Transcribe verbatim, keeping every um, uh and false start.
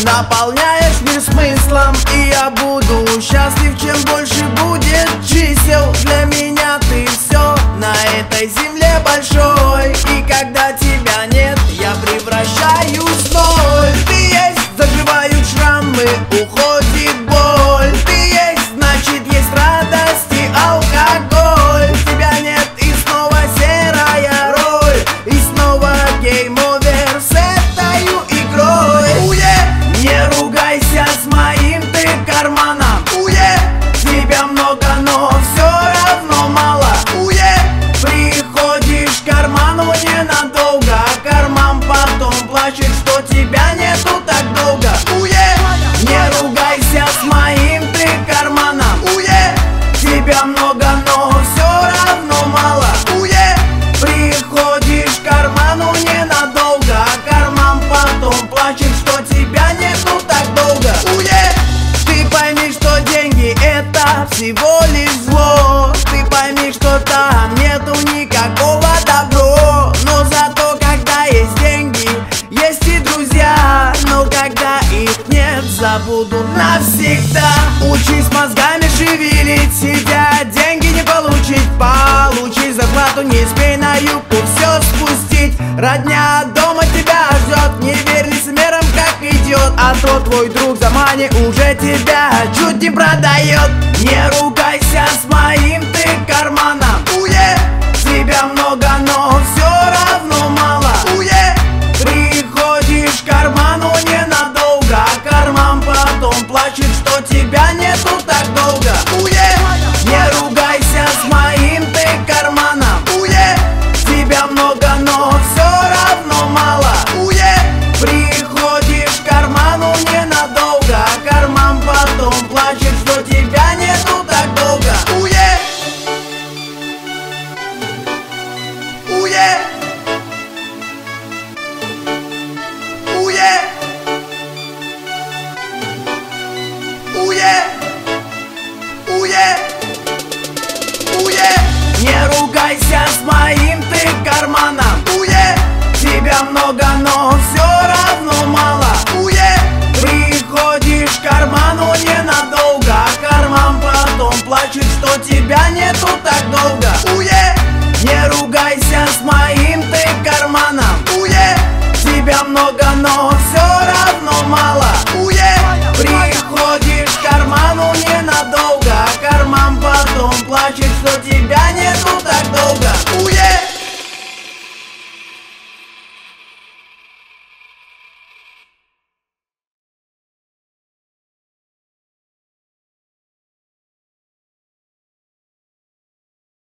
наполняешь мир смыслом, и я буду счастлив, чем больше будет чисел. Для меня ты все на этой земле большой, и когда тебя нет, я превращаюсь в ноль. Ты есть, заживают шрамы, уходит боль. Ты есть, значит есть радость и алкоголь. Тебя нет, и снова серая роль, и снова гейм-овер с этой игрой. Уе, не ругайся с моим ты карманом. Уе, тебя много, но все равно мало. Уе, приходишь к карману ненадолго, а карман потом плачет, что тебя нету так долго. Уе, не ругайся с моим ты карманом. Уе, тебя много, но все равно мало. Уе, приходишь к карману ненадолго, а карман потом плачет, что тебя нету так долго. Уе, ты пойми, что деньги это всего лишь зло. Ты пойми, что там нету никакого добро. Но зато когда есть деньги, есть и друзья. Но когда их нет, забуду навсегда. Учись мозгами шевелить, сидя деньги не получить. Получи зарплату, не спей на юбку все спустить. Родня дома тебя ждет, не верь лицемерам, как идет. А то твой друг за мани уже тебя чуть не продает. Не ругайся с моим ты карманом. Уе, тебя много, но все равно мало. Уе, приходишь к карману ненадолго, а карман потом плачет, что тебя нету так долго. Уе, не ругайся с моим ты карманом. Уе, тебя много, но все равно мало. Уе, приходишь к карману ненадолго, а карман потом плачет, что тебя нету так долго. Уе, уе, уе, уе, уе, уе. Не ругайся с моим ты карманом. Уе, тебя много, но все равно мало. Уе, приходишь к карману ненадолго, а карман потом плачет, что тебя нету так долго. Уе, не ругайся с моим ты карманом. Уе, тебя много, но